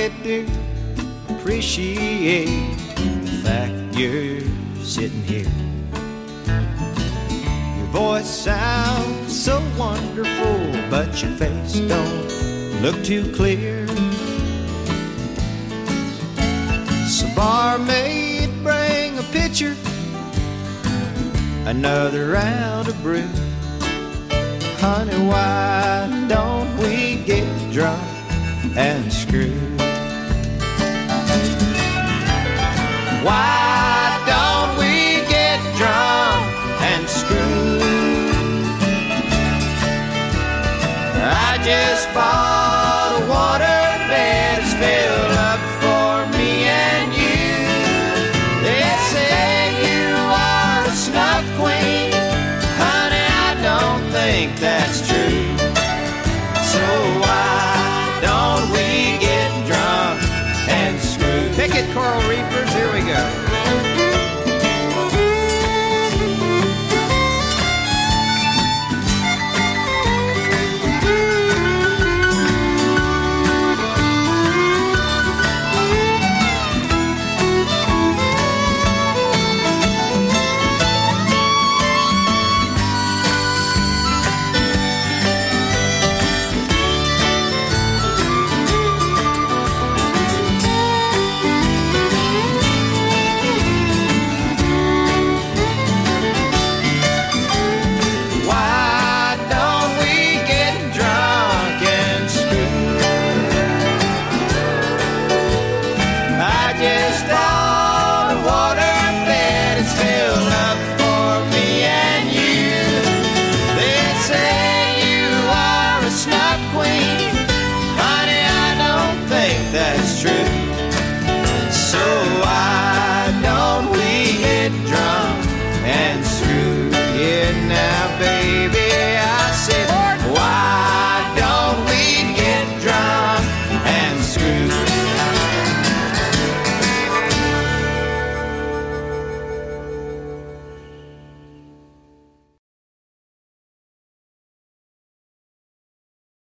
really do appreciate the fact you're sitting here. Your voice sounds so wonderful, but your face don't look too clear. So barmaid, bring a pitcher, another round of brew. Honey, why don't we get drunk and screw? Why don't we get drunk and screw? I just bought